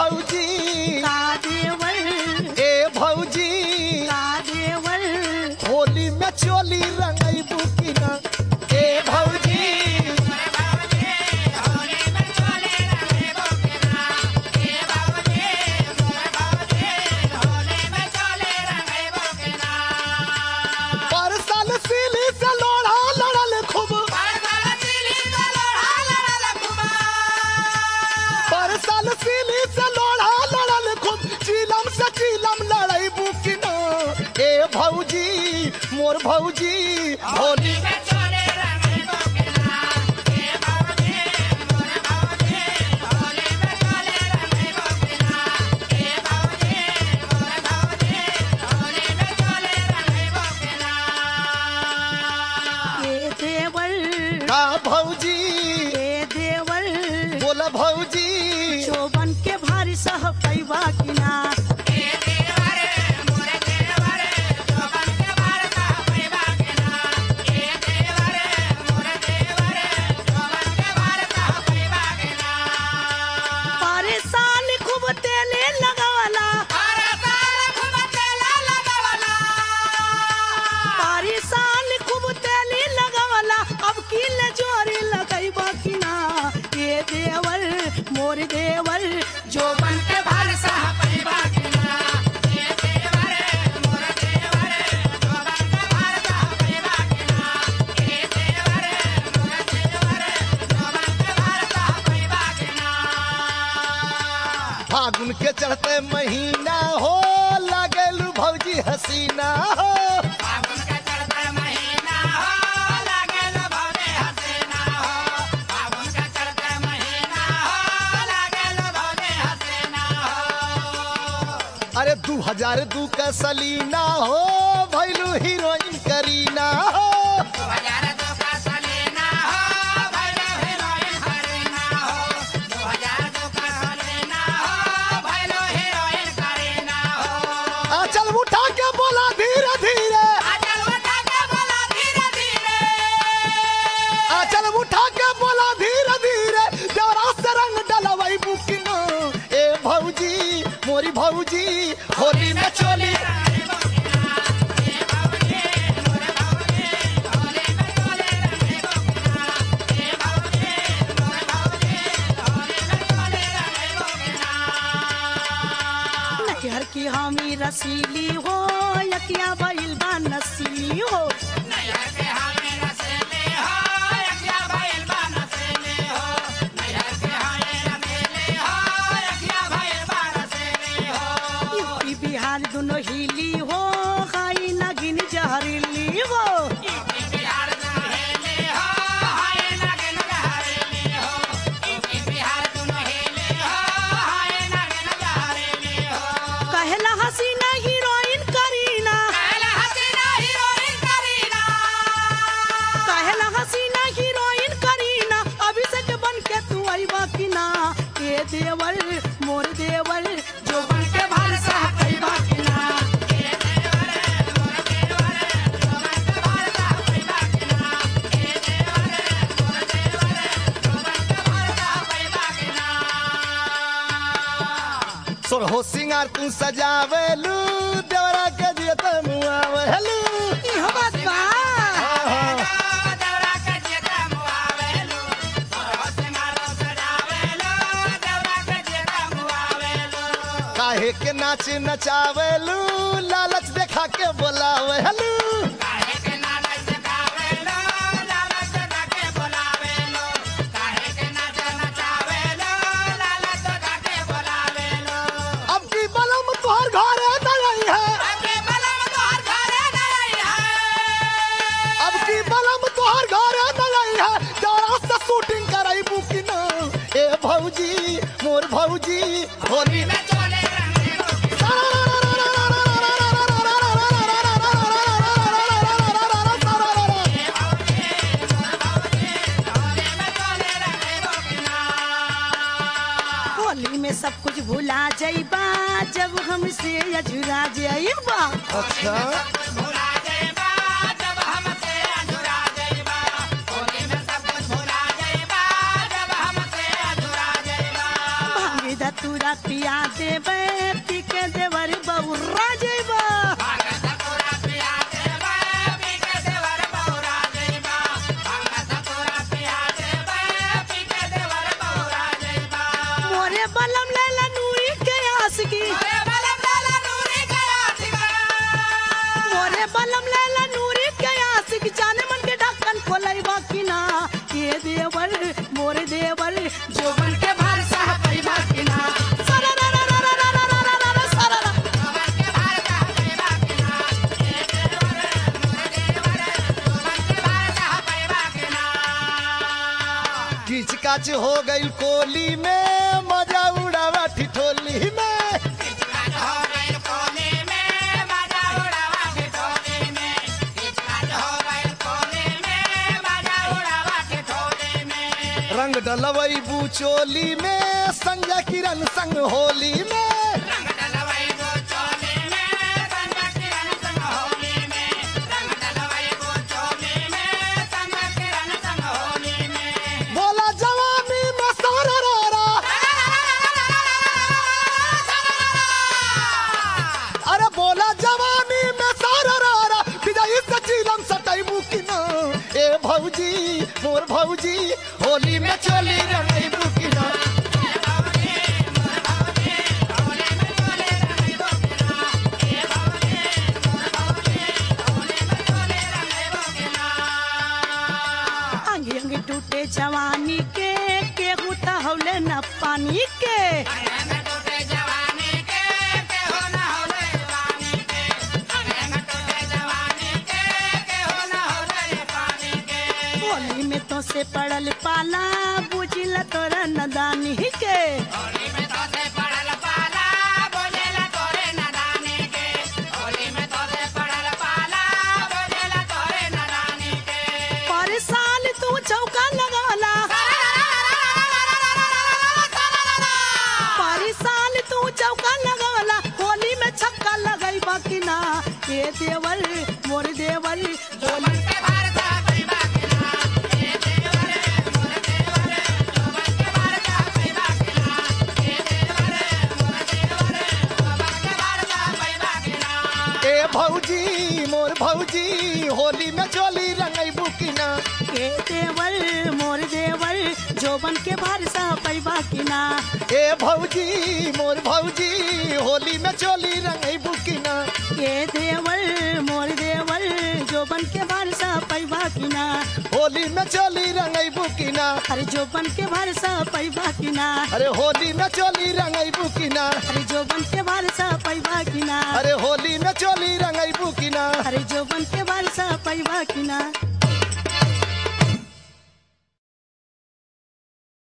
भौजी का देवर ए भौजी का देवर होली में चोली रंगैबू की ना ए भौजी परसल सिली से लोढ़ा लड़ल खूब परसल सिली से लोढ़ा लड़ल खूब चीलम से चीलम लड़ैबू की ना ए भौजी मोर भौजी होली ए देवर का भौजी ए देवर बोला भौजी चोबन के भारी सह पैवा की ना परेशान खूब तेले लगावला परेशान खूब तेले लगावला अब की ले जोरी लगैबा की ना ये देवर मोर देवर जो बन के भार सा पैबा की ना ये देवर मोर देवर जो बन के भार सा पैबा की ना ये देवर मोर देवर जो बन के भार सा पैबा की ना फागुन के चढ़ते महीना हो लागलू भौजी हसीना हो अरे 2002 का सलीना हो भैलू हीरोइन करीना हो चल उठा के बोला धीरे धीरे चल उठा के बोला धीरे धीरे जरा से रंग डलवाई बुकिनो ए भौजी मोरी भौजी होली में चोली नहर की हामी रसीली हो यकिया बैल बा नसीली हो यूपी बिहार दोनों हिली हो खाई नगिन जहरीली हो कहला हसीना हीरोइन करीना कहला हसीना हीरोइन करीना अभिषेक बन के तू आईबा की ना ये देवर मोर देवर जो बन के भार सा पैबा की ना सोरहो सिंगार तू सजावेलू देवरा के दियत मुआवेलू इहो बात बा काहे के नाच नचावेलू लालच देखा के बोलावेलू अब की बलम तोहर घरे नहीं है अब की बलम तोहर घरे नहीं है जरा से शूटिंग कराइबू की ना ए भौजी मोर भौजी होली में होली में सब कुछ भुला जाइबा जब हमसे अझुरा जाइबा अच्छा भांगे धतूरा धतूरा पिया देवे पी के देवर बौरा जइबा मोरे बलम लैला नूरी के आशिकी मोरे बलम लैला नूरी के आशिकी जाने मन के ढक्कन खोलैबा कि ना ये देवर मोरे देवर जोबन के भरसा पैबा कि ना किच काच हो गई कोली में मजा उड़ावा ठिठोली में रंग डलवई बुचोली में संजय किरण संग होली में बोला जवानी में सारा रारा अरे बोला जवानी में सारा रारा विजयी से चीलम सटई बुकिना ए भौजी मोर भौजी होली में चली रंगई बुकिना अंगी अंगी टूटे जवानी के केहू त हौले न पानी के होली में तो से पड़ल पाला बुझिल तोरा नदानी के परेशान तू चौका लगाला परेशान तू चौका लगाला होली में छक्का लगैबा कि ना ये देवर मोर देवर होली ए भौजी मोर भौजी होली में चली रंगई बुकिना ए देवर मोर देवर जोबन के भरसा पैबा कि ना ए भौजी मोर भौजी होली में चली रंगई बुकिना ए देवर मोर देवर जोबन के भरसा पैबा कि ना होली में चली रंगई बुकिना अरे जोबन के भरसा पैबा कि ना अरे होली में चली रंगई बुकिना अरे जोबन के भरसा पैबा कि ना अरे होली में चली रंगई बुकिना अरे जोबन के भरसा पैबा कि ना